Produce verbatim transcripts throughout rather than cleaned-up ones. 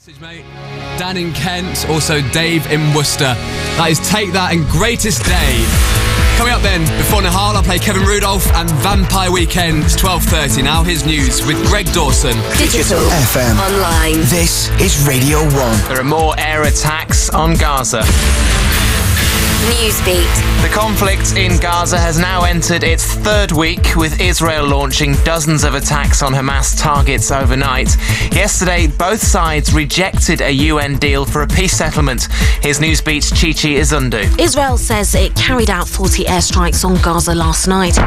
Message, mate. Dan in Kent, also Dave in Worcester. That is Take That and Greatest Day. Coming up then, before Nihal, I'll play Kevin Rudolph and Vampire Weekend. It's twelve thirty now. Here's news with Greg Dawson. Digital, F M, online. This is Radio one. There are more air attacks on Gaza. Newsbeat. The conflict in Gaza has now entered its third week, with Israel launching dozens of attacks on Hamas targets overnight. Yesterday, both sides rejected a U N deal for a peace settlement. Here's Newsbeat's Chichi Izundu. Israel says it carried out forty airstrikes on Gaza last night.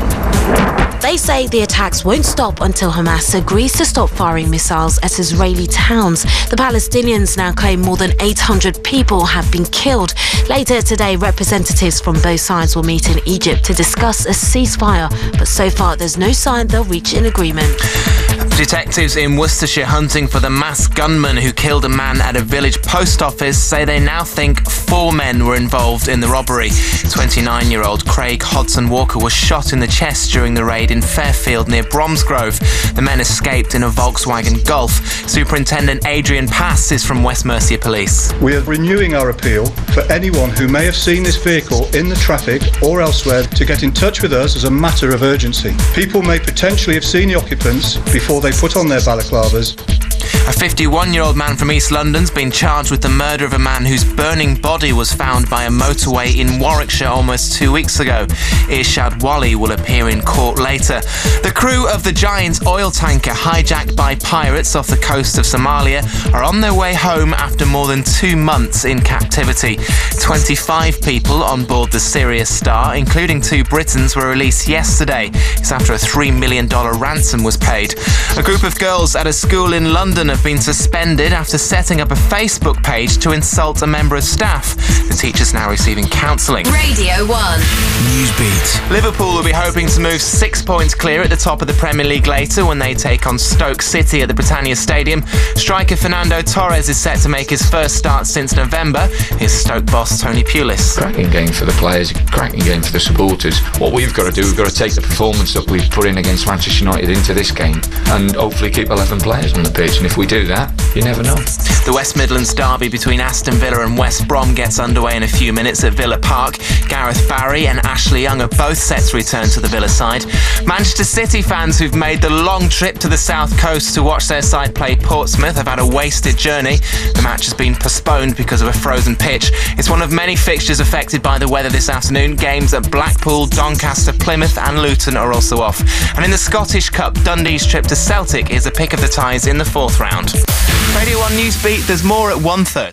They say the attacks won't stop until Hamas agrees to stop firing missiles at Israeli towns. The Palestinians now claim more than eight hundred people have been killed. Later today, representatives from both sides will meet in Egypt to discuss a ceasefire, but so far there's no sign they'll reach an agreement. Detectives in Worcestershire hunting for the masked gunman who killed a man at a village post office say they now think four men were involved in the robbery. twenty-nine-year-old Craig Hodson Walker was shot in the chest during the raid in Fairfield near Bromsgrove. The men escaped in a Volkswagen Golf. Superintendent Adrian Pass is from West Mercia Police. We are renewing our appeal for anyone who may have seen this vehicle in the traffic or elsewhere to get in touch with us as a matter of urgency. People may potentially have seen the occupants before they put on their balaclavas. A fifty-one-year-old man from East London's been charged with the murder of a man whose burning body was found by a motorway in Warwickshire almost two weeks ago. Irshad Wali will appear in court later. The crew of the giant oil tanker hijacked by pirates off the coast of Somalia are on their way home after more than two months in captivity. twenty-five people on board the Sirius Star, including two Britons, were released yesterday. It's after a three million dollars ransom was paid. A group of girls at a school in London have been suspended after setting up a Facebook page to insult a member of staff. The teacher's now receiving counselling. Radio one. Newsbeat. Liverpool will be hoping to move six points clear at the top of the Premier League later when they take on Stoke City at the Britannia Stadium. Striker Fernando Torres is set to make his first start since November. Here's Stoke boss Tony Pulis. Cracking game for the players, cracking game for the supporters. What we've got to do, we've got to take the performance that we've put in against Manchester United into this game and hopefully keep eleven players on the pitch. And if we do that, you never know. The West Midlands derby between Aston Villa and West Brom gets underway in a few minutes at Villa Park. Gareth Barry and Ashley Young are both set to return to the Villa side. Manchester City fans who've made the long trip to the south coast to watch their side play Portsmouth have had a wasted journey. The match has been postponed because of a frozen pitch. It's one of many fixtures affected by the weather this afternoon. Games at Blackpool, Doncaster, Plymouth and Luton are also off. And in the Scottish Cup, Dundee's trip to Celtic is a pick of the ties in the fourth round. Radio one Newsbeat, there's more at one thirty.